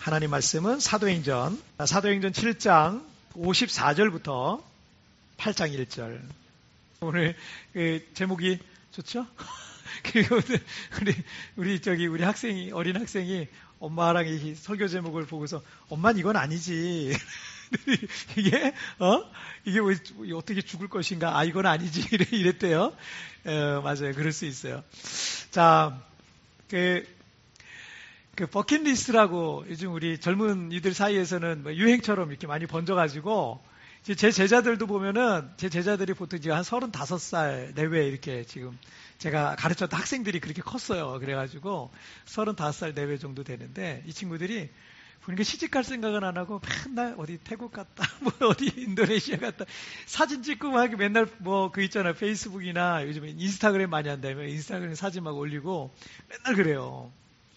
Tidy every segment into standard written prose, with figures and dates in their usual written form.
하나님 말씀은 사도행전 7장 54절부터 8장 1절. 오늘 제목이 좋죠? 그리고 우리 학생이, 어린 학생이 엄마랑 이 설교 제목을 보고서 엄마는 이건 아니지. 이게 왜 어떻게 죽을 것인가? 아, 이건 아니지. 이랬대요. 맞아요. 그럴 수 있어요. 자, 그 버킷리스트라고 요즘 우리 젊은이들 사이에서는 뭐 유행처럼 이렇게 많이 번져가지고 제 제자들도 보면은 제 제자들이 보통 지금 한 35살 내외 이렇게 지금 제가 가르쳤던 학생들이 그렇게 컸어요. 그래가지고 35살 내외 정도 되는데 이 친구들이 보니까 시집갈 생각은 안 하고 맨날 어디 태국 갔다 뭐 어디 인도네시아 갔다 사진 찍고 막 맨날 뭐 그 있잖아요. 페이스북이나 요즘에 인스타그램 많이 한다면 인스타그램 사진 막 올리고 맨날 그래요.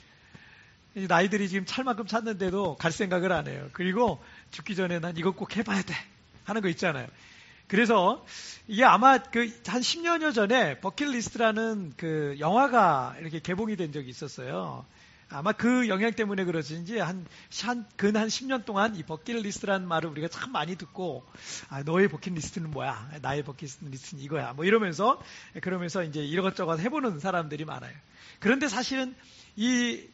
나이들이 지금 찰 만큼 찼는데도 갈 생각을 안 해요. 그리고 죽기 전에 난 이거 꼭 해봐야 돼 하는 거 있잖아요. 그래서 이게 아마 한 10년여 전에 버킷리스트라는 그 영화가 이렇게 개봉이 된 적이 있었어요. 아마 그 영향 때문에 그러신지 근 한 10년 동안 이 버킷리스트라는 말을 우리가 참 많이 듣고 너의 버킷리스트는 뭐야? 나의 버킷리스트는 이거야. 뭐 그러면서 이제 이것저것 해보는 사람들이 많아요. 그런데 사실은 이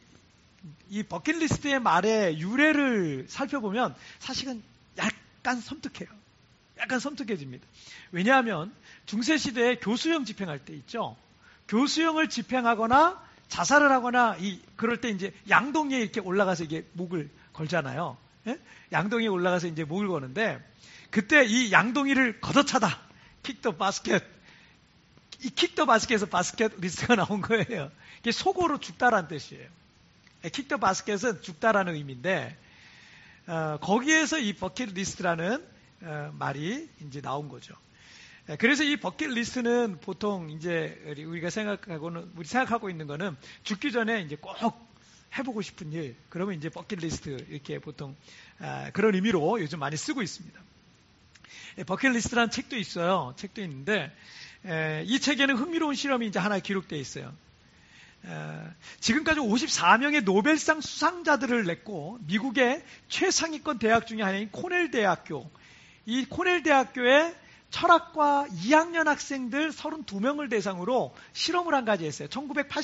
버킷리스트의 말의 유래를 살펴보면 사실은 약간 섬뜩해요. 약간 섬뜩해집니다. 왜냐하면 중세시대에 교수형 집행할 때 있죠. 교수형을 집행하거나 자살을 하거나 그럴 때 이제 양동이에 이렇게 올라가서 이게 목을 걸잖아요. 예? 양동이에 올라가서 이제 목을 거는데 그때 이 양동이를 걷어차다. 킥 더 바스켓. 이 킥 더 바스켓에서 바스켓 리스트가 나온 거예요. 이게 속어로 죽다라는 뜻이에요. 킥 더 바스켓은 죽다라는 의미인데 거기에서 이 버킷리스트라는 말이 이제 나온 거죠. 그래서 이 버킷리스트는 보통 이제 우리가 생각하고 있는 거는 죽기 전에 이제 꼭 해보고 싶은 일, 그러면 이제 버킷리스트 이렇게 보통 그런 의미로 요즘 많이 쓰고 있습니다. 버킷리스트라는 책도 있어요. 책도 있는데 이 책에는 흥미로운 실험이 이제 하나 기록되어 있어요. 지금까지 54명의 노벨상 수상자들을 냈고 미국의 최상위권 대학 중에 하나인 코넬 대학교, 이 코넬 대학교의 철학과 2학년 학생들 32명을 대상으로 실험을 한 가지 했어요.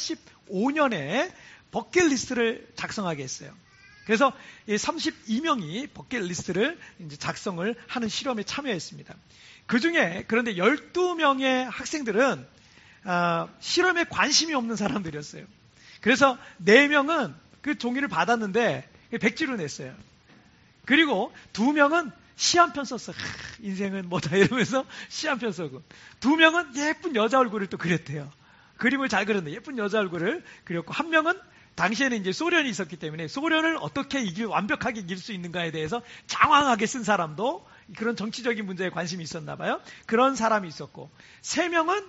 1985년에 버킷리스트를 작성하게 했어요. 그래서 32명이 버킷리스트를 이제 작성을 하는 실험에 참여했습니다. 그 중에 그런데 12명의 학생들은 실험에 관심이 없는 사람들이었어요. 그래서 4명은 그 종이를 받았는데 백지로 냈어요. 그리고 2명은 시 한 편 썼어. 인생은 뭐다 이러면서 시 한 편 쓰고 2명은 예쁜 여자 얼굴을 또 그렸대요. 그림을 잘 그렸는데 예쁜 여자 얼굴을 그렸고 1명은 당시에는 이제 소련이 있었기 때문에 소련을 어떻게 완벽하게 이길 수 있는가에 대해서 장황하게 쓴 사람도 그런 정치적인 문제에 관심이 있었나 봐요. 그런 사람이 있었고 3명은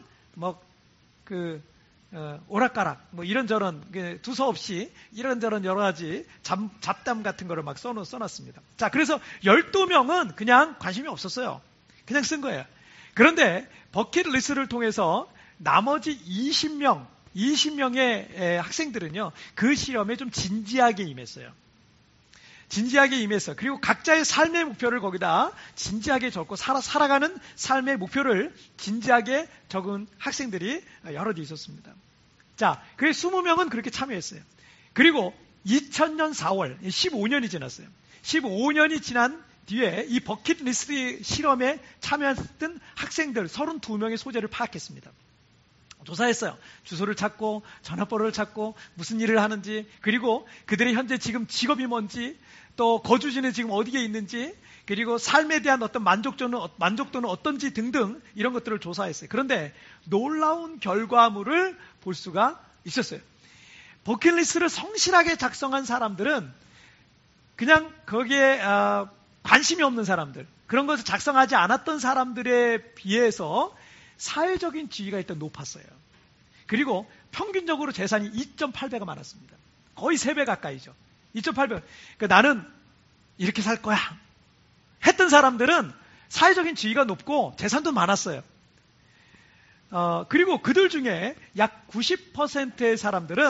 오락가락 이런저런 두서없이 이런저런 여러 가지 잡담 같은 거를 막 써놨습니다. 자, 그래서 12명은 그냥 관심이 없었어요. 그냥 쓴 거예요. 그런데 버킷리스트를 통해서 나머지 20명의 학생들은요, 그 실험에 좀 진지하게 임했어요. 그리고 각자의 삶의 목표를 거기다 진지하게 적고 살아가는 삶의 목표를 진지하게 적은 학생들이 여럿이 있었습니다. 자, 그래서 20명은 그렇게 참여했어요. 그리고 2000년 4월, 15년이 지났어요. 15년이 지난 뒤에 이 버킷리스트 실험에 참여했던 학생들 32명의 소재를 파악했습니다. 조사했어요. 주소를 찾고 전화번호를 찾고 무슨 일을 하는지, 그리고 그들의 현재 지금 직업이 뭔지, 또 거주지는 지금 어디에 있는지, 그리고 삶에 대한 어떤 만족도는 어떤지 등등 이런 것들을 조사했어요. 그런데 놀라운 결과물을 볼 수가 있었어요. 버킷리스트를 성실하게 작성한 사람들은 그냥 거기에 관심이 없는 사람들, 그런 것을 작성하지 않았던 사람들에 비해서 사회적인 지위가 일단 높았어요. 그리고 평균적으로 재산이 2.8배가 많았습니다. 거의 3배 가까이죠. 2.8배. 그러니까 나는 이렇게 살 거야 했던 사람들은 사회적인 지위가 높고 재산도 많았어요. 그리고 그들 중에 약 90%의 사람들은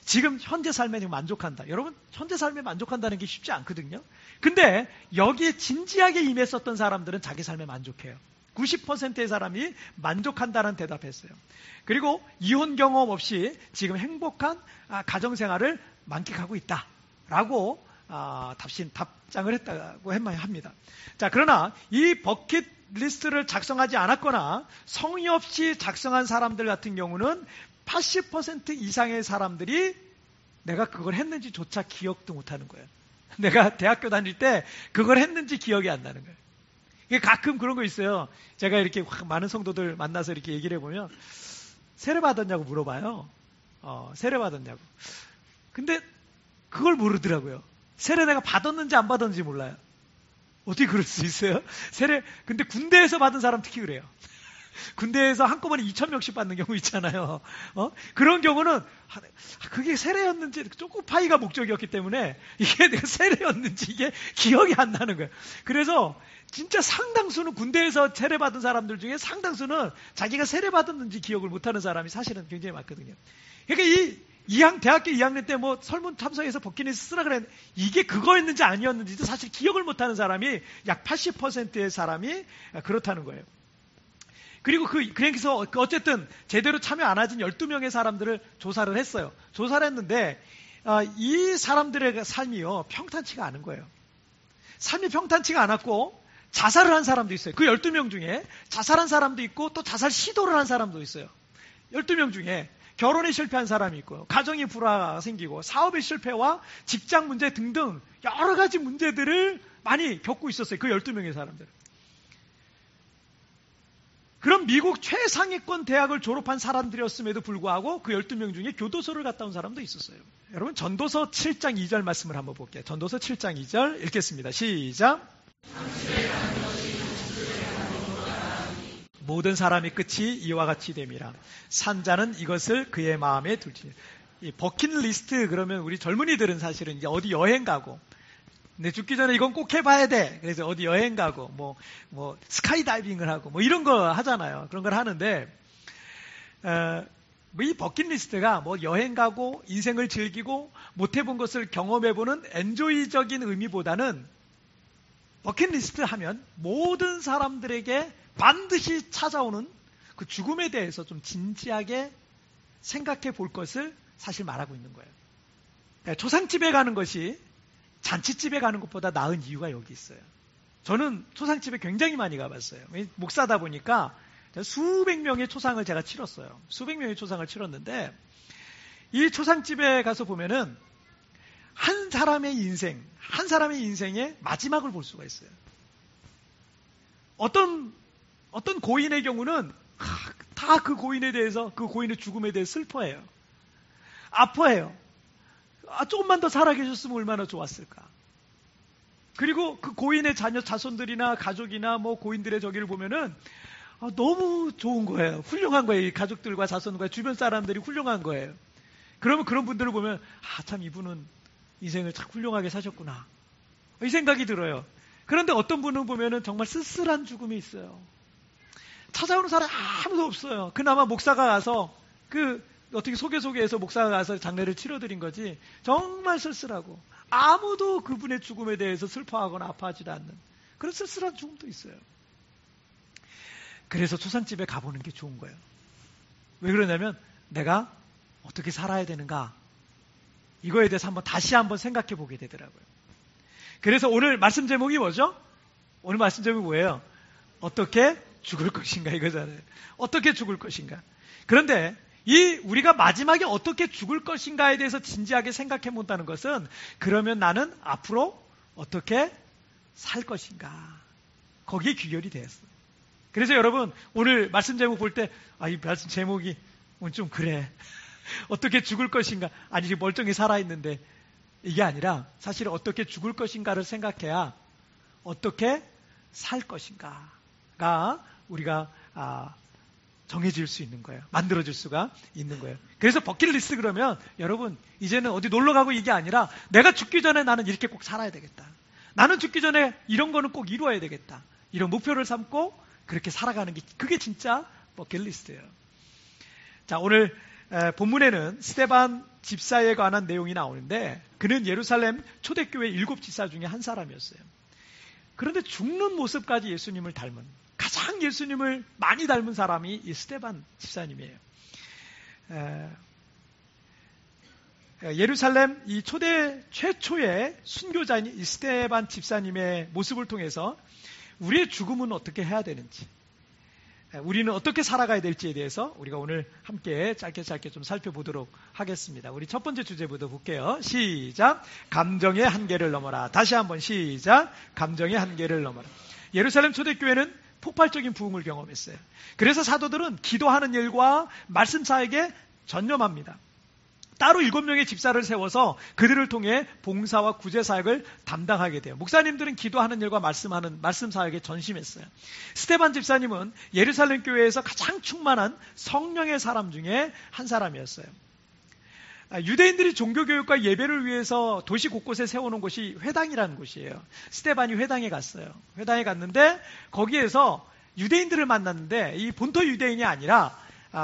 지금 현재 삶에 만족한다. 여러분, 현재 삶에 만족한다는 게 쉽지 않거든요. 근데 여기에 진지하게 임했었던 사람들은 자기 삶에 만족해요. 90%의 사람이 만족한다는 대답했어요. 그리고 이혼 경험 없이 지금 행복한 가정생활을 만끽하고 있다라고 답장을 했다고 합니다. 자, 그러나 이 버킷리스트를 작성하지 않았거나 성의 없이 작성한 사람들 같은 경우는 80% 이상의 사람들이 내가 그걸 했는지조차 기억도 못하는 거예요. 내가 대학교 다닐 때 그걸 했는지 기억이 안 나는 거예요. 이게 가끔 그런 거 있어요. 제가 이렇게 많은 성도들 만나서 이렇게 얘기를 해보면 세례 받았냐고 물어봐요. 세례 받았냐고. 근데 그걸 모르더라고요. 세례 내가 받았는지 안 받았는지 몰라요. 어떻게 그럴 수 있어요? 근데 군대에서 받은 사람 특히 그래요. 군대에서 한꺼번에 2,000명씩 받는 경우 있잖아요. 그런 경우는 그게 세례였는지 초코파이가 목적이었기 때문에 이게 내가 세례였는지 이게 기억이 안 나는 거예요. 그래서 진짜 상당수는 군대에서 세례받은 사람들 중에 상당수는 자기가 세례받았는지 기억을 못하는 사람이 사실은 굉장히 많거든요. 그러니까 대학교 2학년 때 설문 참석해서 버킷리스트 쓰라 그랬는데 이게 그거였는지 아니었는지도 사실 기억을 못하는 사람이 약 80%의 사람이 그렇다는 거예요. 그리고 그래서 어쨌든 제대로 참여 안 하진 12명의 사람들을 조사를 했어요. 조사를 했는데 이 사람들의 삶이요 평탄치가 않은 거예요. 삶이 평탄치가 않았고 자살을 한 사람도 있어요. 그 12명 중에 자살한 사람도 있고 또 자살 시도를 한 사람도 있어요. 12명 중에 결혼에 실패한 사람이 있고요. 가정이 불화가 생기고 사업의 실패와 직장 문제 등등 여러 가지 문제들을 많이 겪고 있었어요. 그 12명의 사람들. 그럼 미국 최상위권 대학을 졸업한 사람들이었음에도 불구하고 그 12명 중에 교도소를 갔다 온 사람도 있었어요. 여러분 전도서 7장 2절 말씀을 한번 볼게요. 전도서 7장 2절 읽겠습니다. 시작. 모든 사람의 끝이 이와 같이 됨이라. 산자는 이것을 그의 마음에 둘지. 이 버킷리스트 그러면 우리 젊은이들은 사실은 이제 어디 여행 가고 근데 죽기 전에 이건 꼭 해봐야 돼. 그래서 어디 여행 가고, 스카이다이빙을 하고, 이런 거 하잖아요. 그런 걸 하는데, 이 버킷리스트가 여행 가고, 인생을 즐기고, 못 해본 것을 경험해보는 엔조이적인 의미보다는 버킷리스트 하면 모든 사람들에게 반드시 찾아오는 그 죽음에 대해서 좀 진지하게 생각해 볼 것을 사실 말하고 있는 거예요. 초상집에 가는 것이 잔치집에 가는 것보다 나은 이유가 여기 있어요. 저는 초상집에 굉장히 많이 가봤어요. 목사다 보니까 수백 명의 초상을 제가 치렀어요. 수백 명의 초상을 치렀는데 이 초상집에 가서 보면은 한 사람의 인생의 마지막을 볼 수가 있어요. 어떤 고인의 경우는 다 그 고인에 대해서 그 고인의 죽음에 대해 슬퍼해요. 아파해요. 조금만 더 살아계셨으면 얼마나 좋았을까. 그리고 그 고인의 자손들이나 가족이나 고인들의 저기를 보면은 너무 좋은 거예요. 훌륭한 거예요. 이 가족들과 자손과 주변 사람들이 훌륭한 거예요. 그러면 그런 분들을 보면 참 이분은 인생을 참 훌륭하게 사셨구나. 이 생각이 들어요. 그런데 어떤 분은 보면은 정말 쓸쓸한 죽음이 있어요. 찾아오는 사람이 아무도 없어요. 그나마 목사가 가서 어떻게 소개해서 목사가 가서 장례를 치러드린 거지 정말 쓸쓸하고 아무도 그분의 죽음에 대해서 슬퍼하거나 아파하지 않는 그런 쓸쓸한 죽음도 있어요. 그래서 초상집에 가보는 게 좋은 거예요. 왜 그러냐면 내가 어떻게 살아야 되는가 이거에 대해서 다시 한번 생각해 보게 되더라고요. 그래서 오늘 말씀 제목이 뭐죠? 오늘 말씀 제목이 뭐예요? 어떻게 죽을 것인가 이거잖아요. 어떻게 죽을 것인가. 그런데 우리가 마지막에 어떻게 죽을 것인가에 대해서 진지하게 생각해 본다는 것은 그러면 나는 앞으로 어떻게 살 것인가. 거기에 귀결이 되었어요. 그래서 여러분 오늘 말씀 제목 볼 때 이 말씀 제목이 오늘 좀 그래. 어떻게 죽을 것인가. 아니 지금 멀쩡히 살아있는데 이게 아니라 사실 어떻게 죽을 것인가를 생각해야 어떻게 살 것인가가 우리가 정해질 수 있는 거예요. 만들어질 수가 있는 거예요. 그래서 버킷리스트 그러면 여러분 이제는 어디 놀러 가고 이게 아니라 내가 죽기 전에 나는 이렇게 꼭 살아야 되겠다. 나는 죽기 전에 이런 거는 꼭 이루어야 되겠다. 이런 목표를 삼고 그렇게 살아가는 게 그게 진짜 버킷리스트예요. 자 오늘 본문에는 스데반 집사에 관한 내용이 나오는데 그는 예루살렘 초대교회 7 집사 중에 한 사람이었어요. 그런데 죽는 모습까지 예수님을 닮은, 가장 예수님을 많이 닮은 사람이 이 스데반 집사님이에요. 예루살렘 이 초대 최초의 순교자인 이 스데반 집사님의 모습을 통해서 우리의 죽음은 어떻게 해야 되는지, 우리는 어떻게 살아가야 될지에 대해서 우리가 오늘 함께 짧게 좀 살펴보도록 하겠습니다. 우리 첫 번째 주제부터 볼게요. 시작. 감정의 한계를 넘어라. 다시 한번 시작. 감정의 한계를 넘어라. 예루살렘 초대교회는 폭발적인 부흥을 경험했어요. 그래서 사도들은 기도하는 일과 말씀 사역에 전념합니다. 따로 7명의 집사를 세워서 그들을 통해 봉사와 구제 사역을 담당하게 돼요. 목사님들은 기도하는 일과 말씀 사역에 전심했어요. 스데반 집사님은 예루살렘 교회에서 가장 충만한 성령의 사람 중에 한 사람이었어요. 유대인들이 종교교육과 예배를 위해서 도시 곳곳에 세워놓은 곳이 회당이라는 곳이에요. 스데반이 회당에 갔어요. 회당에 갔는데 거기에서 유대인들을 만났는데 이 본토 유대인이 아니라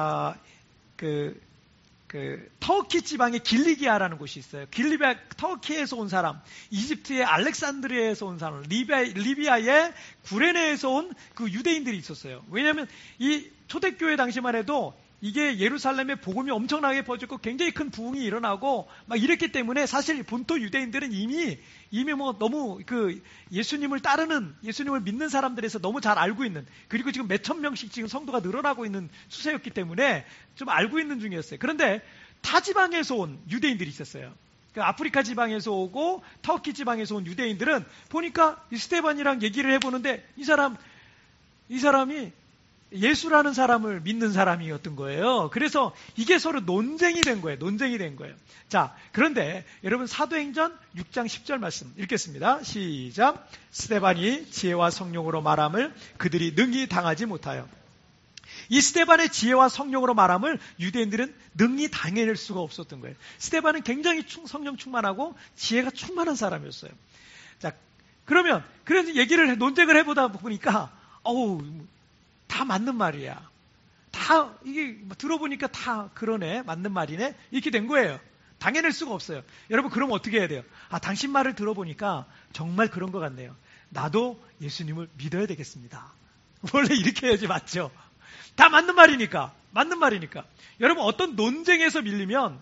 터키 지방의 길리기아라는 곳이 있어요. 터키에서 온 사람, 이집트의 알렉산드리아에서 온 사람, 리비아의 구레네에서 온 그 유대인들이 있었어요. 왜냐하면 이 초대교회 당시만 해도 이게 예루살렘의 복음이 엄청나게 퍼졌고 굉장히 큰 부흥이 일어나고 막 이랬기 때문에 사실 본토 유대인들은 이미 뭐 너무 그 예수님을 따르는, 예수님을 믿는 사람들에서 너무 잘 알고 있는, 그리고 지금 몇천 명씩 지금 성도가 늘어나고 있는 추세였기 때문에 좀 알고 있는 중이었어요. 그런데 타 지방에서 온 유대인들이 있었어요. 그 아프리카 지방에서 오고 터키 지방에서 온 유대인들은 보니까 이 스데반이랑 얘기를 해보는데 이 사람이 예수라는 사람을 믿는 사람이었던 거예요. 그래서 이게 서로 논쟁이 된 거예요. 자, 그런데 여러분 사도행전 6장 10절 말씀 읽겠습니다. 시작. 스데반이 지혜와 성령으로 말함을 그들이 능히 당하지 못하여. 이 스데반의 지혜와 성령으로 말함을 유대인들은 능히 당해낼 수가 없었던 거예요. 스데반은 굉장히 성령 충만하고 지혜가 충만한 사람이었어요. 자, 그러면 그래서 논쟁을 해보다 보니까 다 맞는 말이야. 다 이게 들어보니까 다 그러네, 맞는 말이네, 이렇게 된 거예요. 당해낼 수가 없어요. 여러분 그럼 어떻게 해야 돼요? 당신 말을 들어보니까 정말 그런 것 같네요. 나도 예수님을 믿어야 되겠습니다. 원래 이렇게 해야지, 맞죠? 다 맞는 말이니까. 여러분 어떤 논쟁에서 밀리잖아요.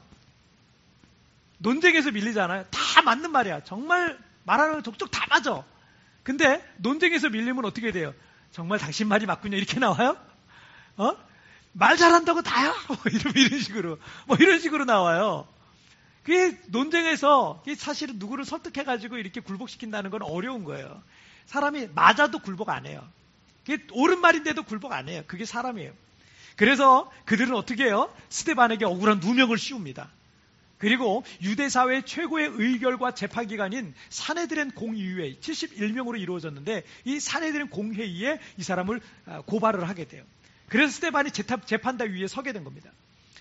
다 맞는 말이야. 정말 말하는 거 족족 다 맞아. 근데 논쟁에서 밀리면 어떻게 돼요? 정말 당신 말이 맞군요. 이렇게 나와요? 말 잘한다고 다야? 이런 식으로 나와요. 그게 논쟁에서 사실은 누구를 설득해가지고 이렇게 굴복시킨다는 건 어려운 거예요. 사람이 맞아도 굴복 안 해요. 그게 옳은 말인데도 굴복 안 해요. 그게 사람이에요. 그래서 그들은 어떻게 해요? 스데반에게 억울한 누명을 씌웁니다. 그리고 유대사회의 최고의 의결과 재판기관인 사내드렌 공의회 71명으로 이루어졌는데 이 사내드렌 공회의에 이 사람을 고발을 하게 돼요. 그래서 스데반이 재판대 위에 서게 된 겁니다.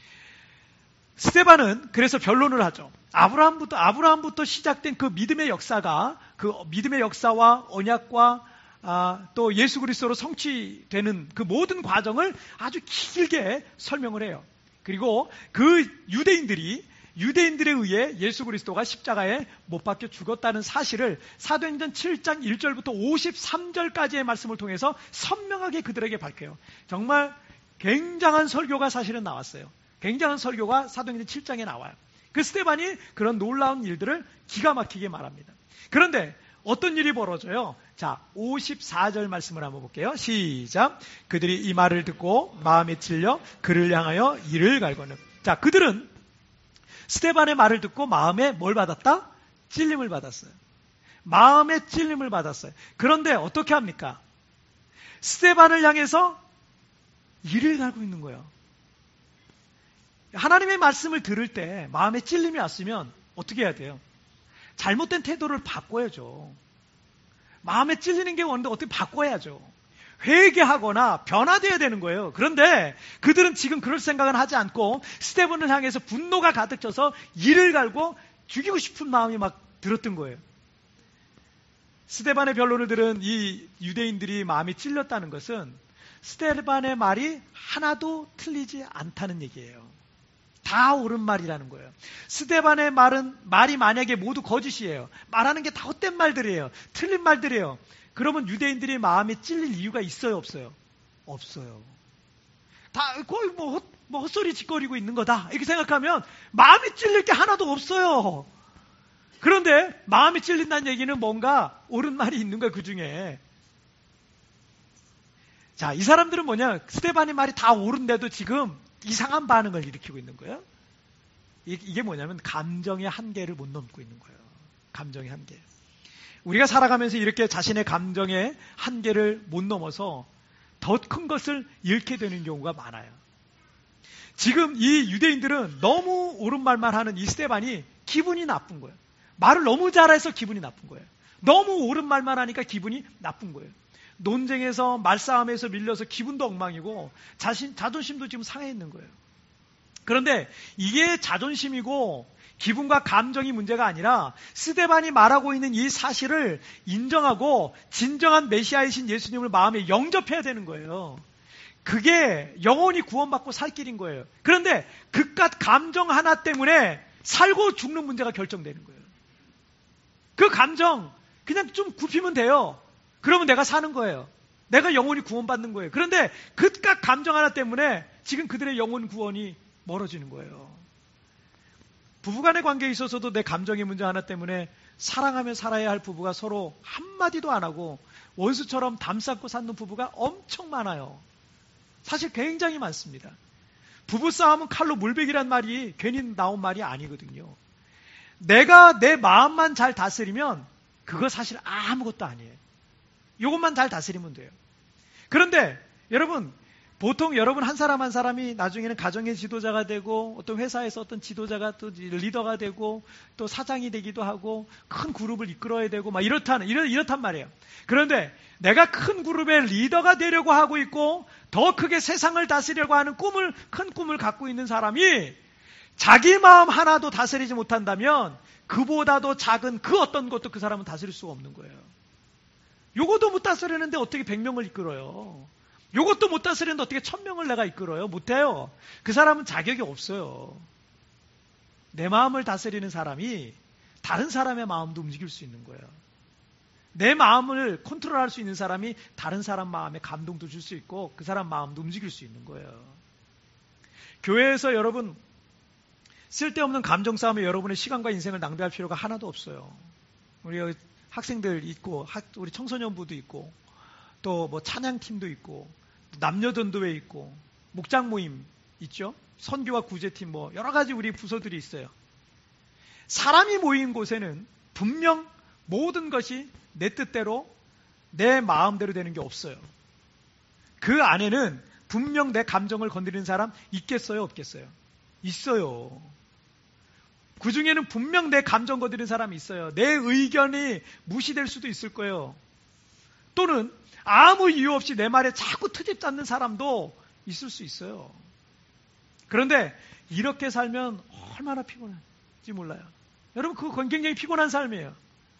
스데반은 그래서 변론을 하죠. 아브라함부터 시작된 그 믿음의 역사가, 그 믿음의 역사와 언약과 또 예수 그리스도로 성취되는 그 모든 과정을 아주 길게 설명을 해요. 그리고 그 유대인들에 의해 예수 그리스도가 십자가에 못 박혀 죽었다는 사실을 사도행전 7장 1절부터 53절까지의 말씀을 통해서 선명하게 그들에게 밝혀요. 정말 굉장한 설교가 사실은 나왔어요. 굉장한 설교가 사도행전 7장에 나와요. 그 스데반이 그런 놀라운 일들을 기가 막히게 말합니다. 그런데 어떤 일이 벌어져요? 자, 54절 말씀을 한번 볼게요. 시작. 그들이 이 말을 듣고 마음에 찔려 그를 향하여 이를 갈거늘. 자, 그들은 스데반의 말을 듣고 마음에 뭘 받았다? 찔림을 받았어요. 마음에 찔림을 받았어요. 그런데 어떻게 합니까? 스데반을 향해서 이를 갈고 있는 거예요. 하나님의 말씀을 들을 때 마음에 찔림이 왔으면 어떻게 해야 돼요? 잘못된 태도를 바꿔야죠. 마음에 찔리는 게 오는데 어떻게 바꿔야죠. 회개하거나 변화되어야 되는 거예요. 그런데 그들은 지금 그럴 생각은 하지 않고 스데반을 향해서 분노가 가득 차서 이를 갈고 죽이고 싶은 마음이 막 들었던 거예요. 스데반의 변론을 들은 이 유대인들이 마음이 찔렸다는 것은 스데반의 말이 하나도 틀리지 않다는 얘기예요. 다 옳은 말이라는 거예요. 스데반의 말이 만약에 모두 거짓이에요. 말하는 게 다 헛된 말들이에요. 틀린 말들이에요. 그러면 유대인들이 마음에 찔릴 이유가 있어요, 없어요? 없어요. 다 거의 헛소리 짓거리고 있는 거다 이렇게 생각하면 마음에 찔릴 게 하나도 없어요. 그런데 마음에 찔린다는 얘기는 뭔가 옳은 말이 있는 거예요, 그 중에. 자, 이 사람들은 뭐냐, 스데반의 말이 다 옳은데도 지금 이상한 반응을 일으키고 있는 거예요. 이게 뭐냐면 감정의 한계를 못 넘고 있는 거예요. 감정의 한계. 우리가 살아가면서 이렇게 자신의 감정의 한계를 못 넘어서 더 큰 것을 잃게 되는 경우가 많아요. 지금 이 유대인들은 너무 옳은 말만 하는 이 스데반이 기분이 나쁜 거예요. 말을 너무 잘해서 기분이 나쁜 거예요. 너무 옳은 말만 하니까 기분이 나쁜 거예요. 논쟁에서 말싸움에서 밀려서 기분도 엉망이고 자존심도 지금 상해 있는 거예요. 그런데 이게 자존심이고 기분과 감정이 문제가 아니라 스데반이 말하고 있는 이 사실을 인정하고 진정한 메시아이신 예수님을 마음에 영접해야 되는 거예요. 그게 영원히 구원받고 살 길인 거예요. 그런데 그깟 감정 하나 때문에 살고 죽는 문제가 결정되는 거예요. 그 감정 그냥 좀 굽히면 돼요. 그러면 내가 사는 거예요. 내가 영원히 구원받는 거예요. 그런데 그깟 감정 하나 때문에 지금 그들의 영혼 구원이 멀어지는 거예요. 부부간의 관계에 있어서도 내 감정의 문제 하나 때문에 사랑하며 살아야 할 부부가 서로 한마디도 안 하고 원수처럼 담쌓고 사는 부부가 엄청 많아요. 사실 굉장히 많습니다. 부부싸움은 칼로 물베기란 말이 괜히 나온 말이 아니거든요. 내가 내 마음만 잘 다스리면 그거 사실 아무것도 아니에요. 이것만 잘 다스리면 돼요. 그런데 여러분, 보통 여러분 한 사람 한 사람이 나중에는 가정의 지도자가 되고 어떤 회사에서 어떤 지도자가 또 리더가 되고 또 사장이 되기도 하고 큰 그룹을 이끌어야 되고 막 이렇단 말이에요. 그런데 내가 큰 그룹의 리더가 되려고 하고 있고 더 크게 세상을 다스리려고 하는 큰 꿈을 갖고 있는 사람이 자기 마음 하나도 다스리지 못한다면 그보다도 작은 그 어떤 것도 그 사람은 다스릴 수가 없는 거예요. 요것도 못 다스리는데 어떻게 100명을 이끌어요? 요것도 못 다스리는데 어떻게 1000명을 내가 이끌어요? 못해요. 그 사람은 자격이 없어요. 내 마음을 다스리는 사람이 다른 사람의 마음도 움직일 수 있는 거예요. 내 마음을 컨트롤할 수 있는 사람이 다른 사람 마음에 감동도 줄 수 있고 그 사람 마음도 움직일 수 있는 거예요. 교회에서 여러분 쓸데없는 감정 싸움에 여러분의 시간과 인생을 낭비할 필요가 하나도 없어요. 우리 학생들 있고 우리 청소년부도 있고 또 뭐 찬양팀도 있고 남녀전도회 있고 목장 모임 있죠. 선교와 구제팀 뭐 여러 가지 우리 부서들이 있어요. 사람이 모인 곳에는 분명 모든 것이 내 뜻대로 내 마음대로 되는 게 없어요. 그 안에는 분명 내 감정을 건드리는 사람 있겠어요, 없겠어요? 있어요. 그 중에는 분명 내 감정 건드리는 사람이 있어요. 내 의견이 무시될 수도 있을 거예요. 또는 아무 이유 없이 내 말에 자꾸 트집 잡는 사람도 있을 수 있어요. 그런데 이렇게 살면 얼마나 피곤한지 몰라요. 여러분 그거 굉장히 피곤한 삶이에요.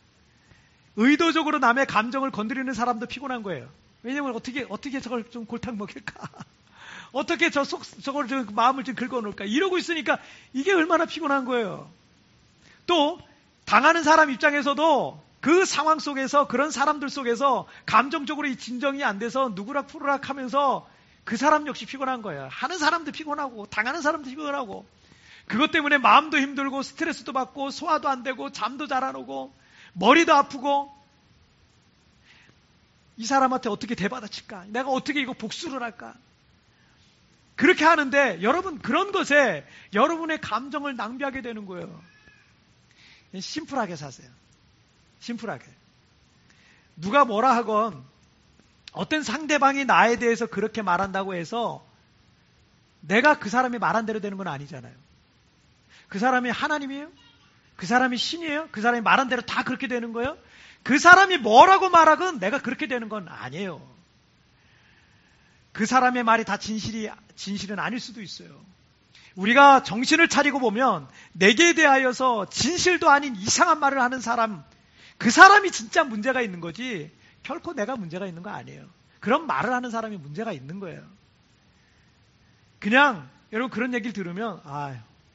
의도적으로 남의 감정을 건드리는 사람도 피곤한 거예요. 왜냐면 어떻게 저걸 좀 골탕 먹일까? 어떻게 저걸 좀 마음을 좀 긁어놓을까? 이러고 있으니까 이게 얼마나 피곤한 거예요. 또 당하는 사람 입장에서도 그 상황 속에서 그런 사람들 속에서 감정적으로 진정이 안 돼서 누구락 푸르락 하면서 그 사람 역시 피곤한 거예요. 하는 사람도 피곤하고 당하는 사람도 피곤하고 그것 때문에 마음도 힘들고 스트레스도 받고 소화도 안 되고 잠도 잘 안 오고 머리도 아프고 이 사람한테 어떻게 대받아칠까? 내가 어떻게 이거 복수를 할까? 그렇게 하는데 여러분 그런 것에 여러분의 감정을 낭비하게 되는 거예요. 심플하게 사세요. 심플하게. 누가 뭐라 하건 어떤 상대방이 나에 대해서 그렇게 말한다고 해서 내가 그 사람이 말한 대로 되는 건 아니잖아요. 그 사람이 하나님이에요? 그 사람이 신이에요? 그 사람이 말한 대로 다 그렇게 되는 거예요? 그 사람이 뭐라고 말하건 내가 그렇게 되는 건 아니에요. 그 사람의 말이 다 진실은 아닐 수도 있어요. 우리가 정신을 차리고 보면 내게 대하여서 진실도 아닌 이상한 말을 하는 사람, 그 사람이 진짜 문제가 있는 거지 결코 내가 문제가 있는 거 아니에요. 그런 말을 하는 사람이 문제가 있는 거예요. 그냥 여러분 그런 얘기를 들으면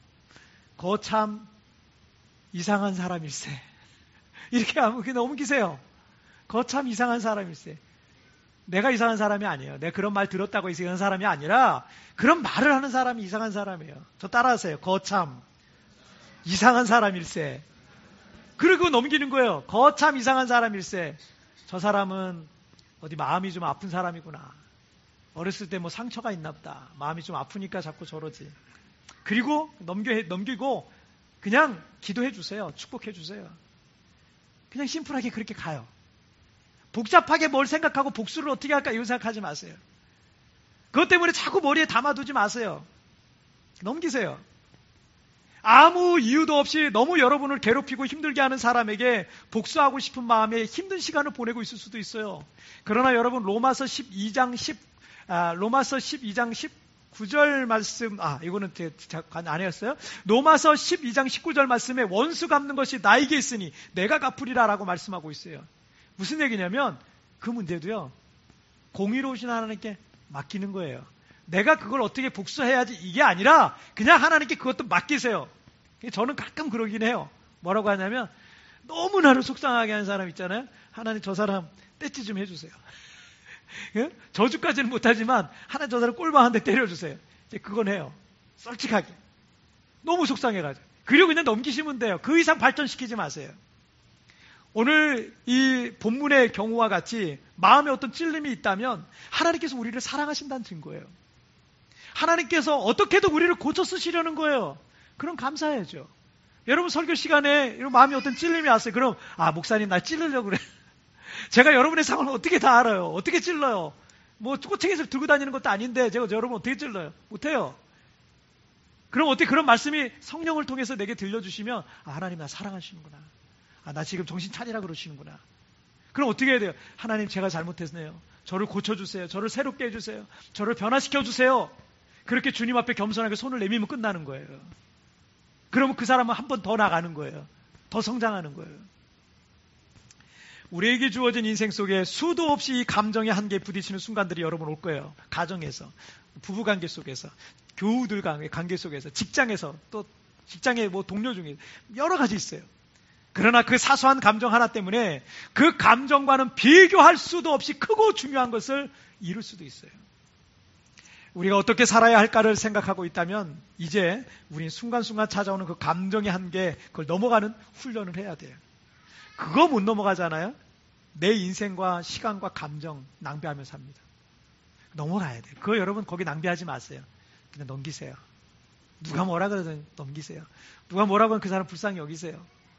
거참 이상한 사람일세. 이렇게 넘기세요. 거참 이상한 사람일세. 내가 이상한 사람이 아니에요. 내가 그런 말 들었다고 이상한 사람이 아니라 그런 말을 하는 사람이 이상한 사람이에요. 저 따라하세요. 거참 이상한 사람일세. 그리고 넘기는 거예요. 거참 이상한 사람일세. 저 사람은 어디 마음이 좀 아픈 사람이구나. 어렸을 때 뭐 상처가 있나 보다. 마음이 좀 아프니까 자꾸 저러지. 그리고 넘기고 그냥 기도해 주세요. 축복해 주세요. 그냥 심플하게 그렇게 가요. 복잡하게 뭘 생각하고 복수를 어떻게 할까 이런 생각하지 마세요. 그것 때문에 자꾸 머리에 담아두지 마세요. 넘기세요. 아무 이유도 없이 너무 여러분을 괴롭히고 힘들게 하는 사람에게 복수하고 싶은 마음에 힘든 시간을 보내고 있을 수도 있어요. 그러나 여러분 로마서 12장 19절 말씀, 이거는 안 했어요. 로마서 12장 19절 말씀에 원수 갚는 것이 나에게 있으니 내가 갚으리라 라고 말씀하고 있어요. 무슨 얘기냐면 그 문제도요. 공의로우신 하나님께 맡기는 거예요. 내가 그걸 어떻게 복수해야지 이게 아니라 그냥 하나님께 그것도 맡기세요. 저는 가끔 그러긴 해요. 뭐라고 하냐면 너무 나를 속상하게 하는 사람 있잖아요. 하나님 저 사람 떼찌 좀 해주세요. 저주까지는 못하지만 하나님 저 사람 꼴방 한 대 때려주세요. 이제 그건 해요. 솔직하게. 너무 속상해가지고. 그리고 그냥 넘기시면 돼요. 그 이상 발전시키지 마세요. 오늘 이 본문의 경우와 같이 마음에 어떤 찔림이 있다면 하나님께서 우리를 사랑하신다는 증거예요. 하나님께서 어떻게든 우리를 고쳐 쓰시려는 거예요. 그럼 감사해야죠. 여러분 설교 시간에 이런 마음에 어떤 찔림이 왔어요. 그럼 목사님 날 찔르려고 그래. 제가 여러분의 상황을 어떻게 다 알아요. 어떻게 찔러요. 뭐 꼬챙이를 들고 다니는 것도 아닌데 제가 여러분 어떻게 찔러요. 못해요. 그럼 어떻게 그런 말씀이 성령을 통해서 내게 들려주시면 하나님 나 사랑하시는구나. 나 지금 정신 차리라 그러시는구나. 그럼 어떻게 해야 돼요? 하나님 제가 잘못했네요. 저를 고쳐주세요. 저를 새롭게 해주세요. 저를 변화시켜주세요. 그렇게 주님 앞에 겸손하게 손을 내밀면 끝나는 거예요. 그러면 그 사람은 한 번 더 나가는 거예요. 더 성장하는 거예요. 우리에게 주어진 인생 속에 수도 없이 이 감정의 한계에 부딪히는 순간들이 여러분 올 거예요. 가정에서, 부부관계 속에서, 교우들 관계 속에서, 직장에서, 또 직장의 동료 중에 여러 가지 있어요. 그러나 그 사소한 감정 하나 때문에 그 감정과는 비교할 수도 없이 크고 중요한 것을 이룰 수도 있어요. 우리가 어떻게 살아야 할까를 생각하고 있다면 이제 우린 순간순간 찾아오는 그 감정의 한계, 그걸 넘어가는 훈련을 해야 돼요. 그거 못 넘어가잖아요. 내 인생과 시간과 감정 낭비하면서 삽니다. 넘어가야 돼요. 그거 여러분 거기 낭비하지 마세요. 그냥 넘기세요. 누가 뭐라 그러든 넘기세요. 누가 뭐라고 하면 그 사람 불쌍히 여기세요.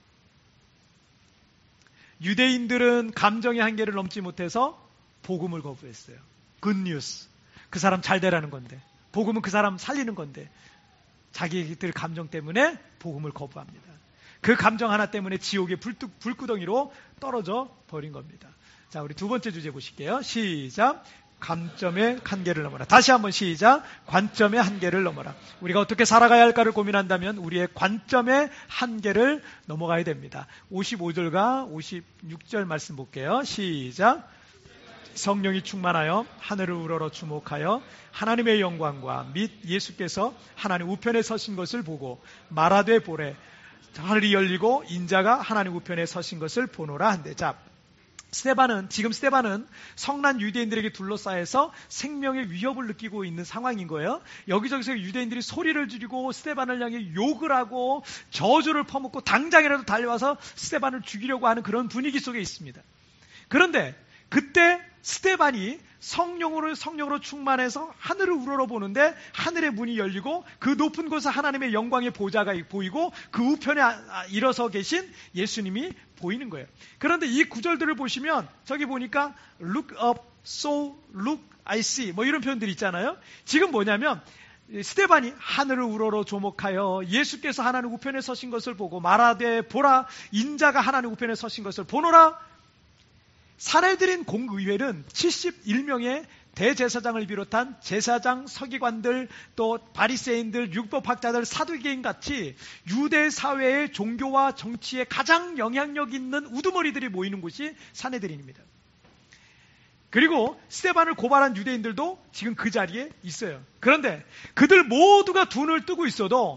유대인들은 감정의 한계를 넘지 못해서 복음을 거부했어요. 굿뉴스. 그 사람 잘 되라는 건데. 복음은 그 사람 살리는 건데. 자기들 감정 때문에 복음을 거부합니다. 그 감정 하나 때문에 지옥의 불구덩이로 떨어져 버린 겁니다. 자, 우리 두 번째 주제 보실게요. 시작. 감점의 한계를 넘어라. 다시 한번 시작. 관점의 한계를 넘어라. 우리가 어떻게 살아가야 할까를 고민한다면 우리의 관점의 한계를 넘어가야 됩니다. 55절과 56절 말씀 볼게요. 시작. 성령이 충만하여 하늘을 우러러 주목하여 하나님의 영광과 및 예수께서 하나님 우편에 서신 것을 보고 말하되 보래. 하늘이 열리고 인자가 하나님 우편에 서신 것을 보노라 한대. 자, 지금 스데반은 성난 유대인들에게 둘러싸여서 생명의 위협을 느끼고 있는 상황인 거예요. 여기저기서 유대인들이 소리를 지르고 스데반을 향해 욕을 하고 저주를 퍼붓고 당장이라도 달려와서 스데반을 죽이려고 하는 그런 분위기 속에 있습니다. 그런데 그때 스데반이 성령으로 충만해서 하늘을 우러러보는데 하늘의 문이 열리고 그 높은 곳에 하나님의 영광의 보좌가 보이고 그 우편에 일어서 계신 예수님이 보이는 거예요. 그런데 이 구절들을 보시면 저기 보니까 look up, so look, I see 뭐 이런 표현들이 있잖아요. 지금 뭐냐면 스데반이 하늘을 우러러 조목하여 예수께서 하나님 우편에 서신 것을 보고 말하되 보라 인자가 하나님 우편에 서신 것을 보노라. 사내들인 공의회는 71명의 대제사장을 비롯한 제사장, 서기관들, 또 바리새인들, 율법학자들, 사두개인 같이 유대 사회의 종교와 정치에 가장 영향력 있는 우두머리들이 모이는 곳이 사내들인입니다. 그리고 스데반을 고발한 유대인들도 지금 그 자리에 있어요. 그런데 그들 모두가 눈을 뜨고 있어도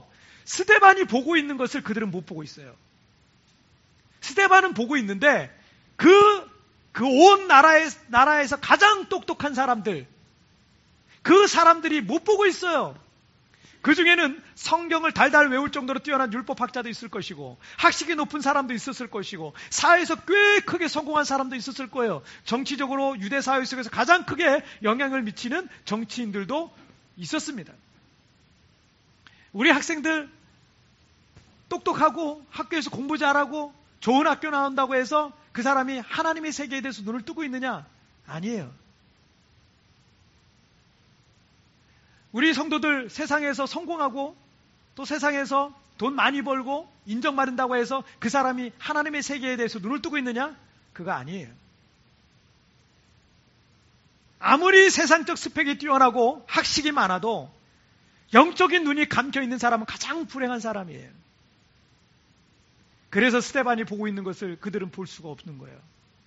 스데반이 보고 있는 것을 그들은 못 보고 있어요. 스데반은 보고 있는데 그 온 나라에서 가장 똑똑한 사람들, 그 사람들이 못 보고 있어요. 그 중에는 성경을 달달 외울 정도로 뛰어난 율법학자도 있을 것이고, 학식이 높은 사람도 있었을 것이고, 사회에서 꽤 크게 성공한 사람도 있었을 거예요. 정치적으로 유대 사회 속에서 가장 크게 영향을 미치는 정치인들도 있었습니다. 우리 학생들 똑똑하고 학교에서 공부 잘하고 좋은 학교 나온다고 해서 그 사람이 하나님의 세계에 대해서 눈을 뜨고 있느냐? 아니에요. 우리 성도들 세상에서 성공하고 또 세상에서 돈 많이 벌고 인정받는다고 해서 그 사람이 하나님의 세계에 대해서 눈을 뜨고 있느냐? 그거 아니에요. 아무리 세상적 스펙이 뛰어나고 학식이 많아도 영적인 눈이 감겨 있는 사람은 가장 불행한 사람이에요. 그래서 스데반이 보고 있는 것을 그들은 볼 수가 없는 거예요.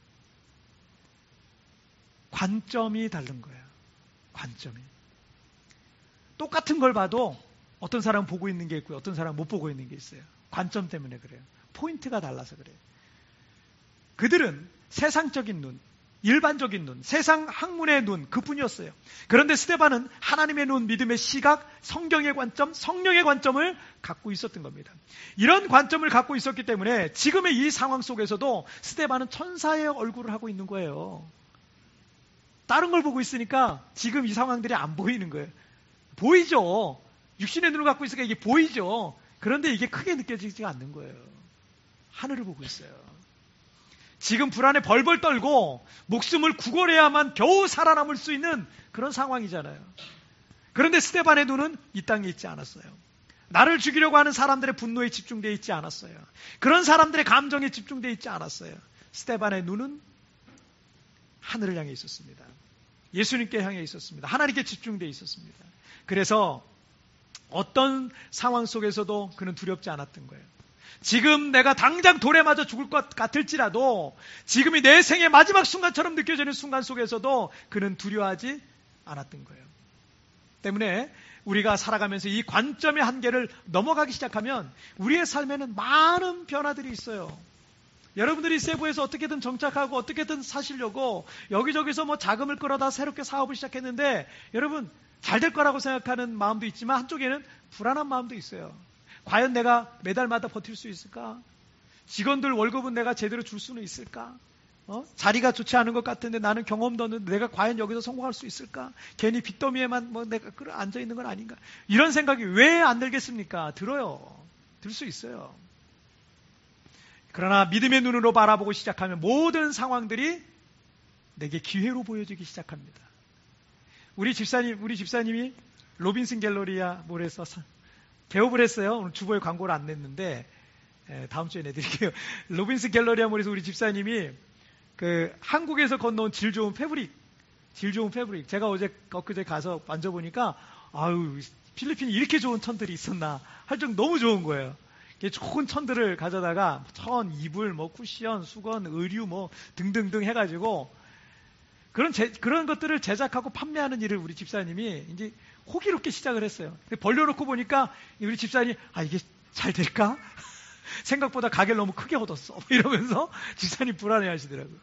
관점이 다른 거예요. 관점이. 똑같은 걸 봐도 어떤 사람은 보고 있는 게 있고요. 어떤 사람은 못 보고 있는 게 있어요. 관점 때문에 그래요. 포인트가 달라서 그래요. 그들은 세상적인 눈, 일반적인 눈, 세상 학문의 눈, 그뿐이었어요. 그런데 스데반은 하나님의 눈, 믿음의 시각, 성경의 관점, 성령의 관점을 갖고 있었던 겁니다. 이런 관점을 갖고 있었기 때문에 지금의 이 상황 속에서도 스데반은 천사의 얼굴을 하고 있는 거예요. 다른 걸 보고 있으니까 지금 이 상황들이 안 보이는 거예요. 보이죠. 육신의 눈을 갖고 있으니까 이게 보이죠. 그런데 이게 크게 느껴지지 않는 거예요. 하늘을 보고 있어요. 지금 불안에 벌벌 떨고 목숨을 구걸해야만 겨우 살아남을 수 있는 그런 상황이잖아요. 그런데 스데반의 눈은 이 땅에 있지 않았어요. 나를 죽이려고 하는 사람들의 분노에 집중되어 있지 않았어요. 그런 사람들의 감정에 집중되어 있지 않았어요. 스데반의 눈은 하늘을 향해 있었습니다. 예수님께 향해 있었습니다. 하나님께 집중되어 있었습니다. 그래서 어떤 상황 속에서도 그는 두렵지 않았던 거예요. 지금 내가 당장 돌에 맞아 죽을 것 같을지라도 지금이 내 생의 마지막 순간처럼 느껴지는 순간 속에서도 그는 두려워하지 않았던 거예요. 때문에 우리가 살아가면서 이 관점의 한계를 넘어가기 시작하면 우리의 삶에는 많은 변화들이 있어요. 여러분들이 세부에서 어떻게든 정착하고 어떻게든 사시려고 여기저기서 뭐 자금을 끌어다 새롭게 사업을 시작했는데 여러분 잘 될 거라고 생각하는 마음도 있지만 한쪽에는 불안한 마음도 있어요. 과연 내가 매달마다 버틸 수 있을까? 직원들 월급은 내가 제대로 줄 수는 있을까? 자리가 좋지 않은 것 같은데 나는 경험도 없는데 내가 과연 여기서 성공할 수 있을까? 괜히 빚더미에만 내가 앉아있는 건 아닌가? 이런 생각이 왜 안 들겠습니까? 들어요. 들 수 있어요. 그러나 믿음의 눈으로 바라보고 시작하면 모든 상황들이 내게 기회로 보여지기 시작합니다. 우리 집사님이 로빈슨 갤러리아 몰에서 개업을 했어요. 오늘 주보에 광고를 안 냈는데 다음 주에 내드릴게요. 로빈슨 갤러리아 몰에서 우리 집사님이 그 한국에서 건너온 질 좋은 패브릭 제가 엊그제 가서 만져보니까 아유 필리핀이 이렇게 좋은 천들이 있었나 할 정도 너무 좋은 거예요. 좋은 천들을 가져다가 천, 이불, 쿠션, 수건, 의류 등등등 해가지고 그런 것들을 제작하고 판매하는 일을 우리 집사님이 이제 호기롭게 시작을 했어요. 근데 벌려놓고 보니까 우리 집사님이 이게 잘 될까? 생각보다 가게를 너무 크게 얻었어. 이러면서 집사님 불안해 하시더라고요.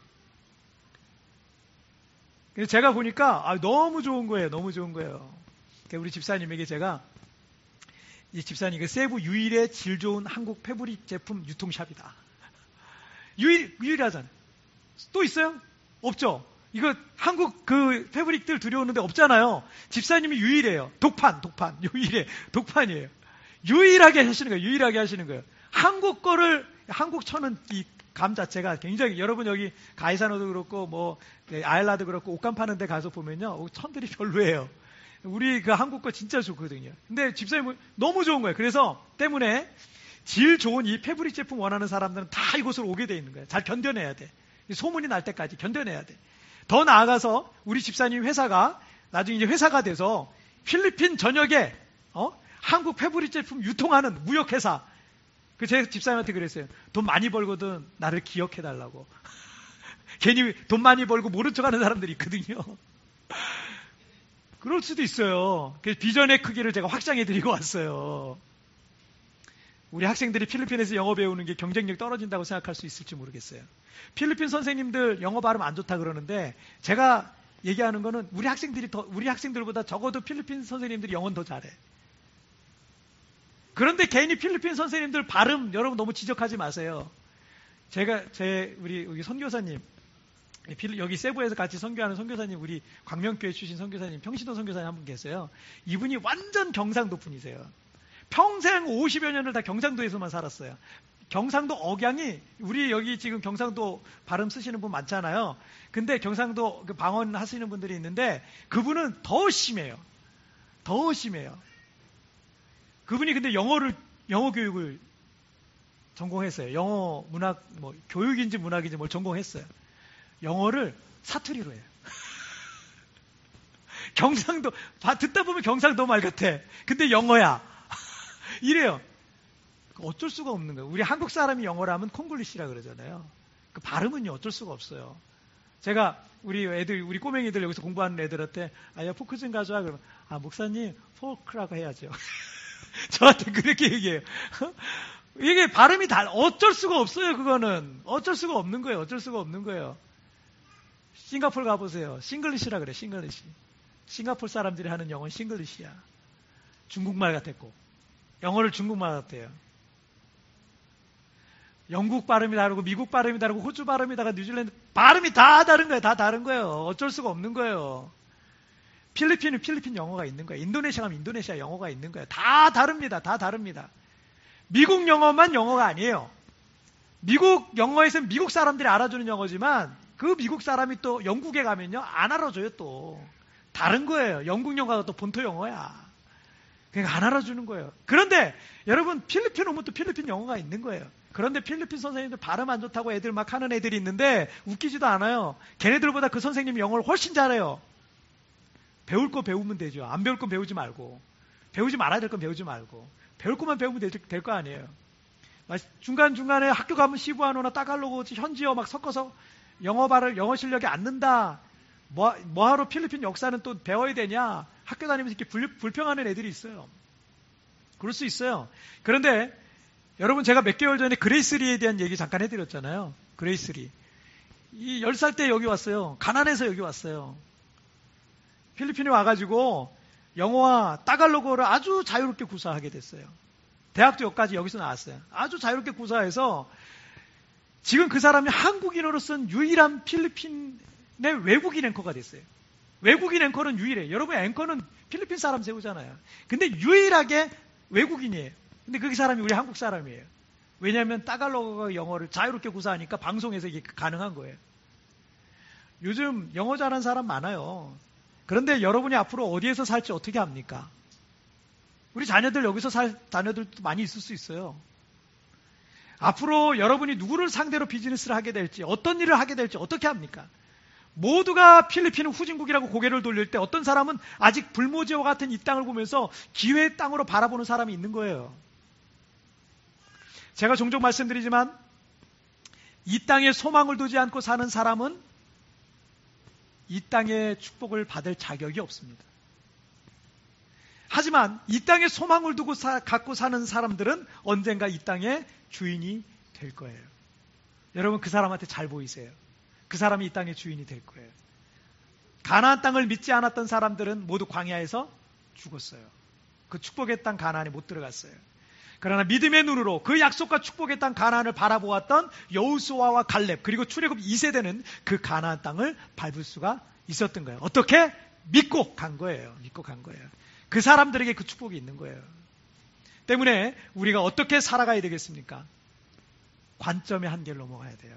그래서 제가 보니까 너무 좋은 거예요. 너무 좋은 거예요. 우리 집사님에게 제가 이 집사님 세부 유일의 질 좋은 한국 패브릭 제품 유통샵이다. 유일하잖아요. 또 있어요? 없죠? 이거 한국 패브릭들 들여오는데 없잖아요. 집사님이 유일해요. 독판. 독판이에요. 유일하게 하시는 거예요. 한국 천은 이 감 자체가 굉장히 여러분 여기 가이사노도 그렇고 아일라도 그렇고 옷감 파는 데 가서 보면요. 천들이 별로예요. 우리 한국 거 진짜 좋거든요. 근데 집사님은 너무 좋은 거예요. 그래서 때문에 질 좋은 이 패브릭 제품 원하는 사람들은 다 이곳으로 오게 돼 있는 거예요. 잘 견뎌내야 돼. 소문이 날 때까지 견뎌내야 돼. 더 나아가서 우리 집사님 회사가 나중에 이제 회사가 돼서 필리핀 전역에 한국 패브릭 제품 유통하는 무역회사 제 집사님한테 그랬어요. 돈 많이 벌거든 나를 기억해달라고. 괜히 돈 많이 벌고 모른 척하는 사람들이 있거든요. 그럴 수도 있어요. 그래서 비전의 크기를 제가 확장해드리고 왔어요. 우리 학생들이 필리핀에서 영어 배우는 게 경쟁력 떨어진다고 생각할 수 있을지 모르겠어요. 필리핀 선생님들 영어 발음 안 좋다 그러는데 제가 얘기하는 거는 우리 학생들보다 적어도 필리핀 선생님들이 영어는 더 잘해. 그런데 괜히 필리핀 선생님들 발음 여러분 너무 지적하지 마세요. 우리 선교사님, 여기 세부에서 같이 선교하는 선교사님, 우리 광명교회 출신 선교사님, 평신도 선교사님 한 분 계세요. 이분이 완전 경상도 분이세요. 평생 50여 년을 다 경상도에서만 살았어요. 경상도 억양이, 우리 여기 지금 경상도 발음 쓰시는 분 많잖아요. 근데 경상도 그 방언 하시는 분들이 있는데 그분은 더 심해요. 더 심해요. 그분이 근데 영어 교육을 전공했어요. 영어 문학, 교육인지 문학인지 뭘 전공했어요. 영어를 사투리로 해요. 경상도, 듣다 보면 경상도 말 같아. 근데 영어야. 이래요. 어쩔 수가 없는 거예요. 우리 한국 사람이 영어를 하면 콩글리시라 그러잖아요. 그 발음은요, 어쩔 수가 없어요. 제가 우리 꼬맹이들 여기서 공부하는 애들한테, 야, 포크 좀 가져와. 그러면, 목사님, 포크라고 해야죠. 저한테 그렇게 얘기해요. 이게 발음이 어쩔 수가 없어요, 그거는. 어쩔 수가 없는 거예요, 어쩔 수가 없는 거예요. 싱가포르 가보세요. 싱글리시라 그래, 싱글리시. 싱가포르 사람들이 하는 영어는 싱글리시야. 중국말 같았고. 영어를 중국말 같아요. 영국 발음이 다르고, 미국 발음이 다르고, 호주 발음이 다르고, 뉴질랜드 발음이 다 다른 거예요. 다 다른 거예요. 어쩔 수가 없는 거예요. 필리핀은 필리핀 영어가 있는 거예요. 인도네시아 가면 인도네시아 영어가 있는 거예요. 다 다릅니다. 다 다릅니다. 미국 영어만 영어가 아니에요. 미국 영어에서는 미국 사람들이 알아주는 영어지만 그 미국 사람이 또 영국에 가면요 안 알아줘요. 또 다른 거예요. 영국 영어가 또 본토 영어야. 그러니까 안 알아주는 거예요. 그런데 여러분 필리핀 오면 또 필리핀 영어가 있는 거예요. 그런데 필리핀 선생님들 발음 안 좋다고 애들 막 하는 애들이 있는데 웃기지도 않아요. 걔네들보다 그 선생님이 영어를 훨씬 잘해요. 배울 거 배우면 되죠. 안 배울 건 배우지 말고. 배우지 말아야 될 건 배우지 말고. 배울 것만 배우면 될 거 아니에요. 중간중간에 학교 가면 시부아노나 따갈로그 현지어 막 섞어서 영어 실력이 안 는다. 뭐하러 필리핀 역사는 또 배워야 되냐. 학교 다니면서 이렇게 불평하는 애들이 있어요. 그럴 수 있어요. 그런데 여러분 제가 몇 개월 전에 그레이스리에 대한 얘기 잠깐 해드렸잖아요. 그레이스리. 이 10살 때 여기 왔어요. 가난해서 여기 왔어요. 필리핀에 와가지고 영어와 따갈로그를 아주 자유롭게 구사하게 됐어요. 대학도 여기까지 여기서 나왔어요. 아주 자유롭게 구사해서 지금 그 사람이 한국인으로서는 유일한 필리핀의 외국인 앵커가 됐어요. 외국인 앵커는 유일해요. 여러분 앵커는 필리핀 사람 세우잖아요. 근데 유일하게 외국인이에요. 근데 그 사람이 우리 한국 사람이에요. 왜냐하면 따갈로그 영어를 자유롭게 구사하니까 방송에서 이게 가능한 거예요. 요즘 영어 잘하는 사람 많아요. 그런데 여러분이 앞으로 어디에서 살지 어떻게 합니까? 우리 자녀들 여기서 살 자녀들도 많이 있을 수 있어요. 앞으로 여러분이 누구를 상대로 비즈니스를 하게 될지, 어떤 일을 하게 될지 어떻게 합니까? 모두가 필리핀은 후진국이라고 고개를 돌릴 때 어떤 사람은 아직 불모지와 같은 이 땅을 보면서 기회의 땅으로 바라보는 사람이 있는 거예요. 제가 종종 말씀드리지만 이 땅에 소망을 두지 않고 사는 사람은 이 땅의 축복을 받을 자격이 없습니다. 하지만 이 땅에 소망을 두고 갖고 사는 사람들은 언젠가 이 땅의 주인이 될 거예요. 여러분 그 사람한테 잘 보이세요. 그 사람이 이 땅의 주인이 될 거예요. 가나안 땅을 믿지 않았던 사람들은 모두 광야에서 죽었어요. 그 축복의 땅 가나안에 못 들어갔어요. 그러나 믿음의 눈으로 그 약속과 축복의 땅 가나안을 바라보았던 여호수아와 갈렙 그리고 출애굽 2세대는 그 가나안 땅을 밟을 수가 있었던 거예요. 어떻게? 믿고 간 거예요. 믿고 간 거예요. 그 사람들에게 그 축복이 있는 거예요. 때문에 우리가 어떻게 살아가야 되겠습니까? 관점의 한계를 넘어가야 돼요.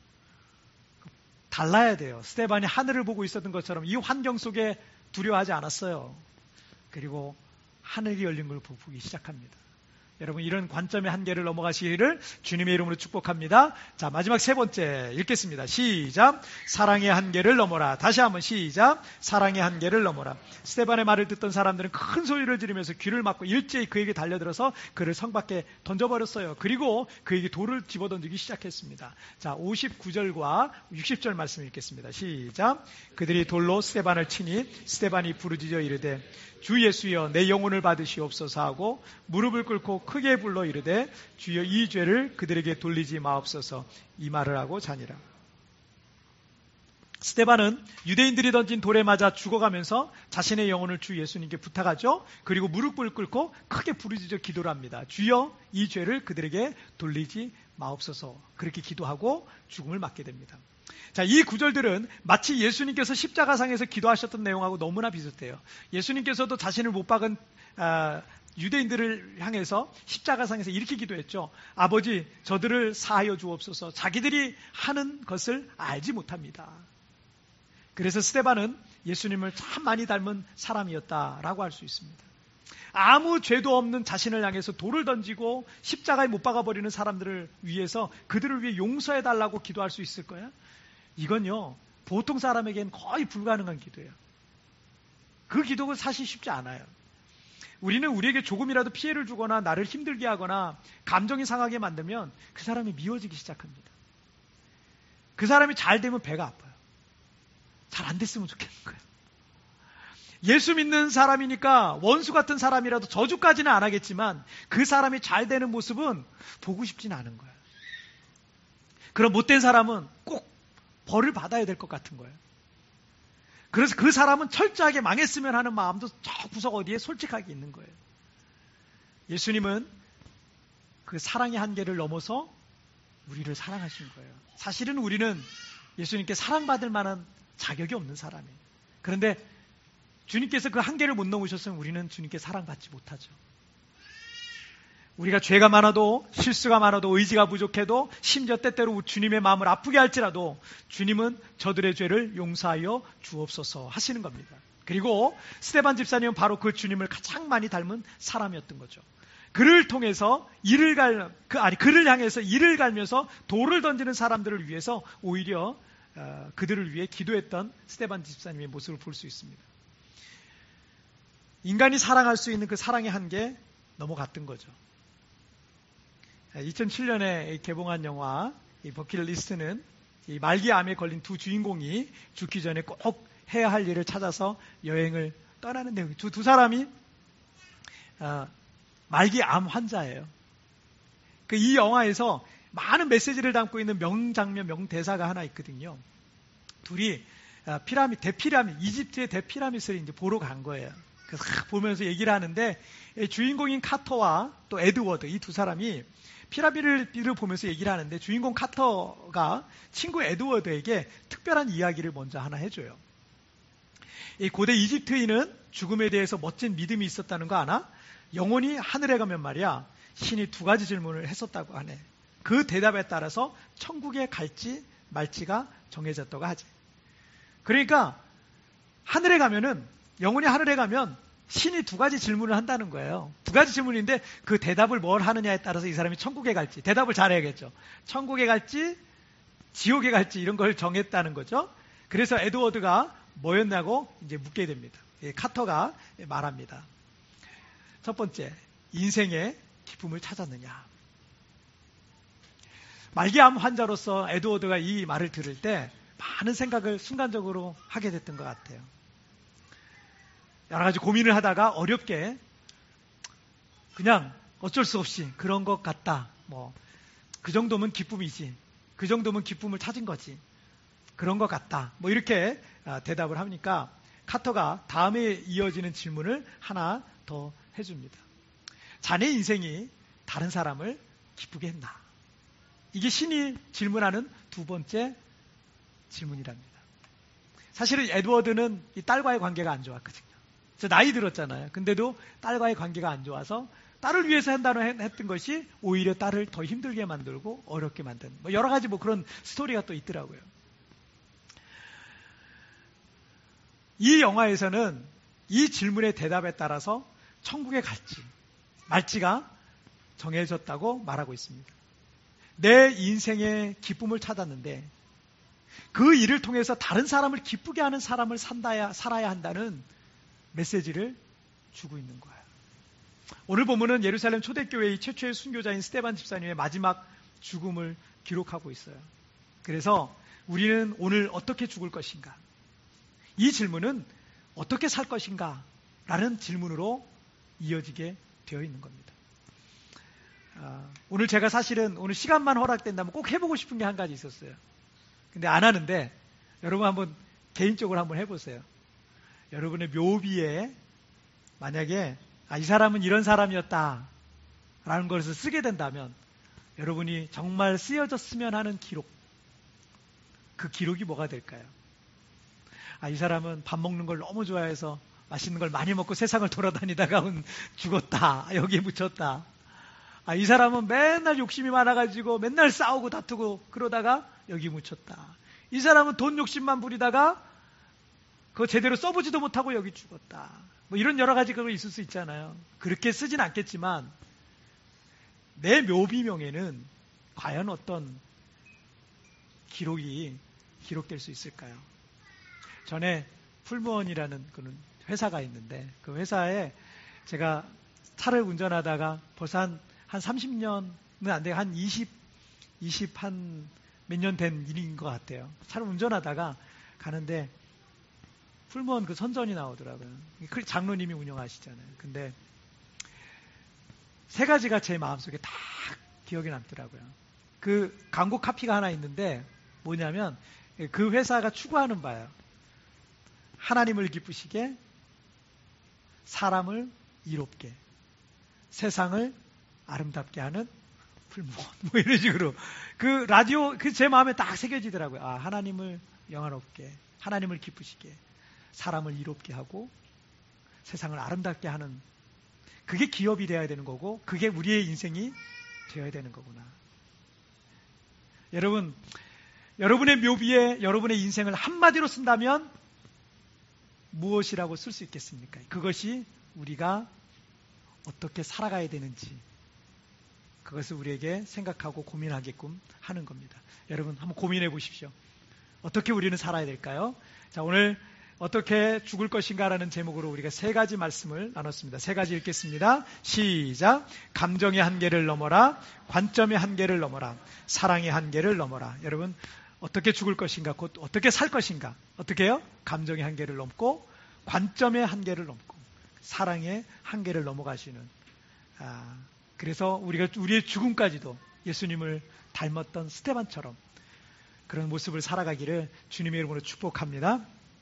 달라야 돼요. 스데반이 하늘을 보고 있었던 것처럼 이 환경 속에 두려워하지 않았어요. 그리고 하늘이 열린 걸 보기 시작합니다. 여러분 이런 관점의 한계를 넘어가시기를 주님의 이름으로 축복합니다. 자 마지막 세 번째 읽겠습니다. 시작. 사랑의 한계를 넘어라. 다시 한번 시작. 사랑의 한계를 넘어라. 스데반의 말을 듣던 사람들은 큰 소리를 지르면서 귀를 막고 일제히 그에게 달려들어서 그를 성 밖에 던져버렸어요. 그리고 그에게 돌을 집어던지기 시작했습니다. 자 59절과 60절 말씀 읽겠습니다. 시작. 그들이 돌로 스데반을 치니 스데반이 부르짖어 이르되 주 예수여 내 영혼을 받으시옵소서 하고 무릎을 꿇고 하고 크게 불러 이르되 주여 이 죄를 그들에게 돌리지 마옵소서 이 말을 하고 자니라. 스데반은 유대인들이 던진 돌에 맞아 죽어가면서 자신의 영혼을 주 예수님께 부탁하죠. 그리고 무릎을 꿇고 크게 부르짖어 기도를 합니다. 주여 이 죄를 그들에게 돌리지 마옵소서. 그렇게 기도하고 죽음을 맞게 됩니다. 자, 이 구절들은 마치 예수님께서 십자가상에서 기도하셨던 내용하고 너무나 비슷해요. 예수님께서도 자신을 못 박은 유대인들을 향해서 십자가상에서 이렇게 기도했죠. 아버지, 저들을 사하여 주옵소서. 자기들이 하는 것을 알지 못합니다. 그래서 스데반은 예수님을 참 많이 닮은 사람이었다라고 할 수 있습니다. 아무 죄도 없는 자신을 향해서 돌을 던지고 십자가에 못 박아버리는 사람들을 위해서 그들을 위해 용서해달라고 기도할 수 있을 거야? 이건요, 보통 사람에겐 거의 불가능한 기도예요. 그 기도가 사실 쉽지 않아요. 우리는 우리에게 조금이라도 피해를 주거나 나를 힘들게 하거나 감정이 상하게 만들면 그 사람이 미워지기 시작합니다. 그 사람이 잘 되면 배가 아파요. 잘 안 됐으면 좋겠는 거예요. 예수 믿는 사람이니까 원수 같은 사람이라도 저주까지는 안 하겠지만 그 사람이 잘 되는 모습은 보고 싶지는 않은 거예요. 그럼 못된 사람은 꼭 벌을 받아야 될 것 같은 거예요. 그래서 그 사람은 철저하게 망했으면 하는 마음도 저 구석 어디에 솔직하게 있는 거예요. 예수님은 그 사랑의 한계를 넘어서 우리를 사랑하신 거예요. 사실은 우리는 예수님께 사랑받을 만한 자격이 없는 사람이에요. 그런데 주님께서 그 한계를 못 넘으셨으면 우리는 주님께 사랑받지 못하죠. 우리가 죄가 많아도 실수가 많아도 의지가 부족해도 심지어 때때로 주님의 마음을 아프게 할지라도 주님은 저들의 죄를 용서하여 주옵소서 하시는 겁니다. 그리고 스데반 집사님은 바로 그 주님을 가장 많이 닮은 사람이었던 거죠. 그를 통해서 그를 향해서 이를 갈면서 돌을 던지는 사람들을 위해서 오히려 그들을 위해 기도했던 스데반 집사님의 모습을 볼 수 있습니다. 인간이 사랑할 수 있는 그 사랑의 한계 넘어갔던 거죠. 2007년에 개봉한 영화 버킷리스트는 이 말기암에 걸린 두 주인공이 죽기 전에 꼭 해야 할 일을 찾아서 여행을 떠나는 내용이에요. 두 사람이 말기암 환자예요. 이 영화에서 많은 메시지를 담고 있는 명장면, 명대사가 하나 있거든요. 둘이 대피라미드, 이집트의 대피라미드를 이제 보러 간 거예요. 그래서 보면서 얘기를 하는데 주인공인 카터와 또 에드워드 이 두 사람이 피라미드를 보면서 얘기를 하는데 주인공 카터가 친구 에드워드에게 특별한 이야기를 먼저 하나 해줘요. 이 고대 이집트인은 죽음에 대해서 멋진 믿음이 있었다는 거 아나? 영혼이 하늘에 가면 말이야 신이 두 가지 질문을 했었다고 하네. 그 대답에 따라서 천국에 갈지 말지가 정해졌다고 하지. 그러니까 영혼이 하늘에 가면 신이 두 가지 질문을 한다는 거예요. 두 가지 질문인데 그 대답을 뭘 하느냐에 따라서 이 사람이 천국에 갈지, 대답을 잘해야겠죠. 천국에 갈지 지옥에 갈지 이런 걸 정했다는 거죠. 그래서 에드워드가 뭐였냐고 이제 묻게 됩니다. 카터가 말합니다. 첫 번째, 인생의 기쁨을 찾았느냐. 말기암 환자로서 에드워드가 이 말을 들을 때 많은 생각을 순간적으로 하게 됐던 것 같아요. 여러 가지 고민을 하다가 어렵게 그냥 어쩔 수 없이 그런 것 같다. 그 정도면 기쁨이지. 그 정도면 기쁨을 찾은 거지. 그런 것 같다. 이렇게 대답을 하니까 카터가 다음에 이어지는 질문을 하나 더 해줍니다. 자네 인생이 다른 사람을 기쁘게 했나? 이게 신이 질문하는 두 번째 질문이랍니다. 사실은 에드워드는 이 딸과의 관계가 안 좋았거든요. 나이 들었잖아요. 근데도 딸과의 관계가 안 좋아서 딸을 위해서 했던 것이 오히려 딸을 더 힘들게 만들고 어렵게 만드는 여러 가지 그런 스토리가 또 있더라고요. 이 영화에서는 이 질문의 대답에 따라서 천국에 갈지 말지가 정해졌다고 말하고 있습니다. 내 인생의 기쁨을 찾았는데 그 일을 통해서 다른 사람을 기쁘게 하는 사람을 살아야 한다는 메시지를 주고 있는 거예요. 오늘 본문은 예루살렘 초대교회의 최초의 순교자인 스데반 집사님의 마지막 죽음을 기록하고 있어요. 그래서 우리는 오늘 어떻게 죽을 것인가? 이 질문은 어떻게 살 것인가? 라는 질문으로 이어지게 되어 있는 겁니다. 오늘 제가 사실은 오늘 시간만 허락된다면 꼭 해보고 싶은 게 한 가지 있었어요. 근데 안 하는데 여러분 한번 개인적으로 한번 해보세요. 여러분의 묘비에 만약에 이 사람은 이런 사람이었다 라는 것을 쓰게 된다면 여러분이 정말 쓰여졌으면 하는 기록, 그 기록이 뭐가 될까요? 이 사람은 밥 먹는 걸 너무 좋아해서 맛있는 걸 많이 먹고 세상을 돌아다니다가 죽었다. 여기에 묻혔다. 이 사람은 맨날 욕심이 많아가지고 맨날 싸우고 다투고 그러다가 여기 묻혔다. 이 사람은 돈 욕심만 부리다가 그거 제대로 써보지도 못하고 여기 죽었다. 뭐 이런 여러 가지 그거 있을 수 있잖아요. 그렇게 쓰진 않겠지만 내 묘비명에는 과연 어떤 기록이 기록될 수 있을까요? 전에 풀무원이라는 그런 회사가 있는데 그 회사에 제가 차를 운전하다가 벌써 한 30년은 안 돼요. 한 20 한 몇 년 된 일인 것 같아요. 차를 운전하다가 가는데 풀무원 그 선전이 나오더라고요. 장로님이 운영하시잖아요. 근데 세 가지가 제 마음속에 다 기억에 남더라고요. 그 광고 카피가 하나 있는데 뭐냐면 그 회사가 추구하는 바예요. 하나님을 기쁘시게, 사람을 이롭게, 세상을 아름답게 하는 풀무원. 뭐 이런 식으로. 그 라디오, 제 마음에 딱 새겨지더라고요. 하나님을 영화롭게, 하나님을 기쁘시게, 사람을 이롭게 하고, 세상을 아름답게 하는, 그게 기업이 되어야 되는 거고, 그게 우리의 인생이 되어야 되는 거구나. 여러분, 여러분의 묘비에 여러분의 인생을 한마디로 쓴다면 무엇이라고 쓸 수 있겠습니까? 그것이 우리가 어떻게 살아가야 되는지 그것을 우리에게 생각하고 고민하게끔 하는 겁니다. 여러분 한번 고민해 보십시오. 어떻게 우리는 살아야 될까요? 자, 오늘 어떻게 죽을 것인가라는 제목으로 우리가 세 가지 말씀을 나눴습니다. 세 가지 읽겠습니다. 시작. 감정의 한계를 넘어라. 관점의 한계를 넘어라. 사랑의 한계를 넘어라. 여러분 어떻게 죽을 것인가, 곧 어떻게 살 것인가. 어떻게 해요? 감정의 한계를 넘고 관점의 한계를 넘고 사랑의 한계를 넘어가시는. 그래서 우리가 우리의 죽음까지도 예수님을 닮았던 스테반처럼 그런 모습을 살아가기를 주님의 이름으로 축복합니다.